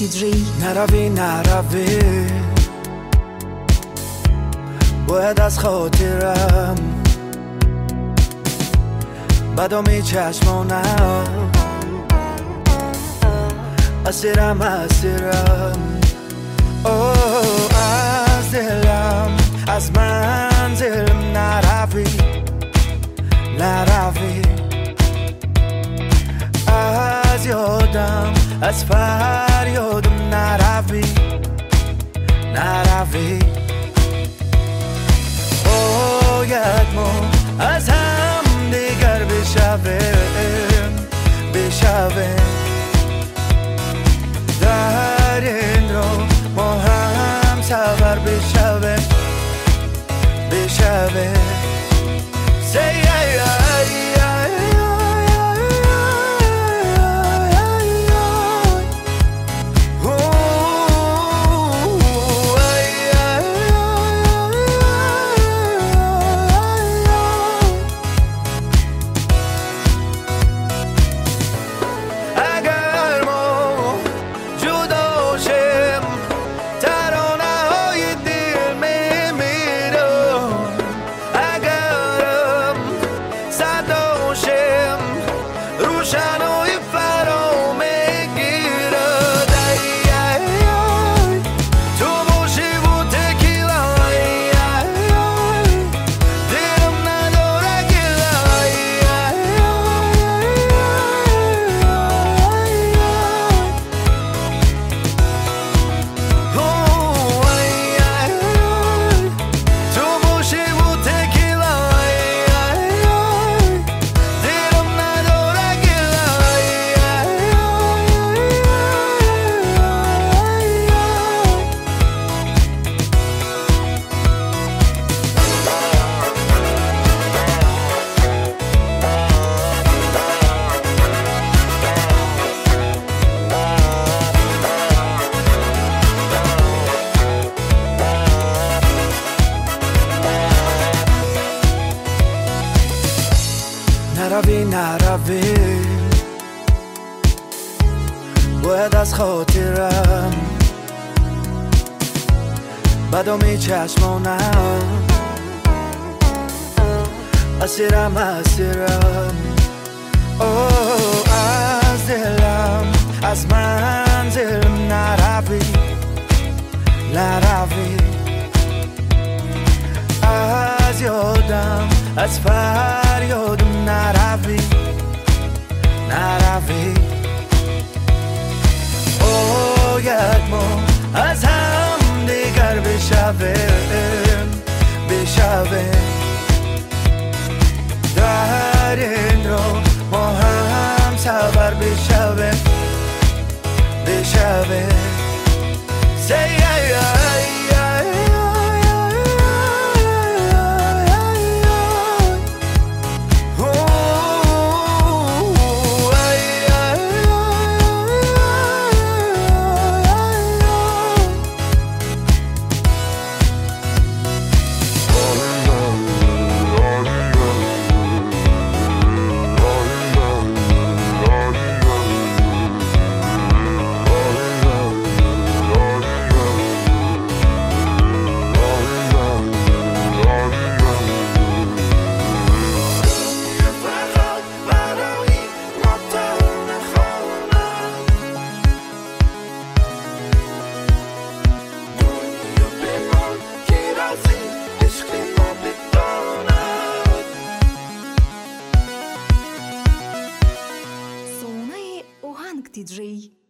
دی-جی. نروی باید از خاطرم بدامی چشمانم اسیرم از دلم از منزلم نروی از یادم از فریادم نروی باید ما از هم دیگر بشویم در این را ما هم سفر بشویم نروی باید از خاطرم بدامی چشمانم اسیرم از دلم از منزلم نروی از یادم از فریادم نروی باید ما از هم دیگر بشویم در این را ما هم سفر بشویم دی-جی.